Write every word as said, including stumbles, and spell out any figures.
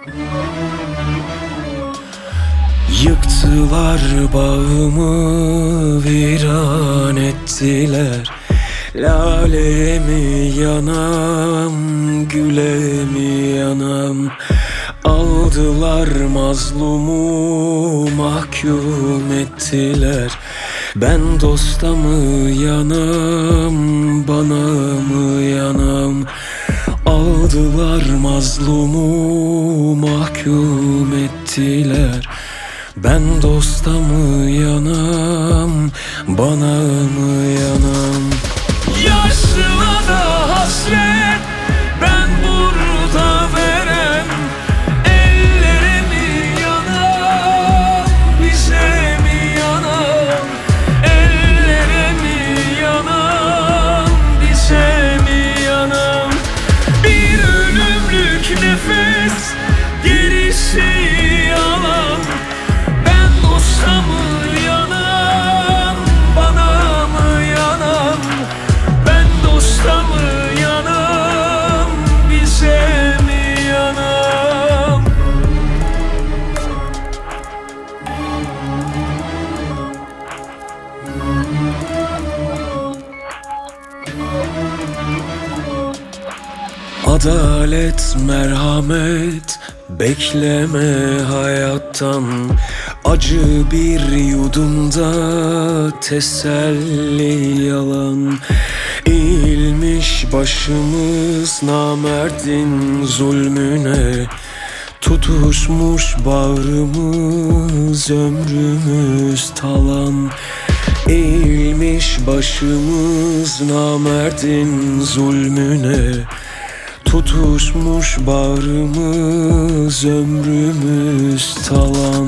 Yıktılar bağımı, viran ettiler. Lale mi yanam, güle mi yanam? Aldılar mazlumu, mahkum ettiler. Ben dosta mı yanam, bana mı yanam? Aldılar mazlumu, mahkum ettiler. Ben dosta mı yanam, bana mı yanam? Yaşlılara hasret, ben burada verem. Ellere mi yanam, bize mi yanam? Ellere mi yanam, bize mi yanam? Bir ölümlük nefes, gerisi yalan. Ben dosta mı yanam, bana mı yanam? Ben dosta mı yanam, bize mi yanam? Adalet, merhamet bekleme hayattan. Acı bir yudumda teselli yalan. Eğilmiş başımız namerdin zulmüne. Tutuşmuş bağrımız, ömrümüz talan. Eğilmiş başımız namerdin zulmüne. Tutuşmuş bağrımız, ömrümüz talan.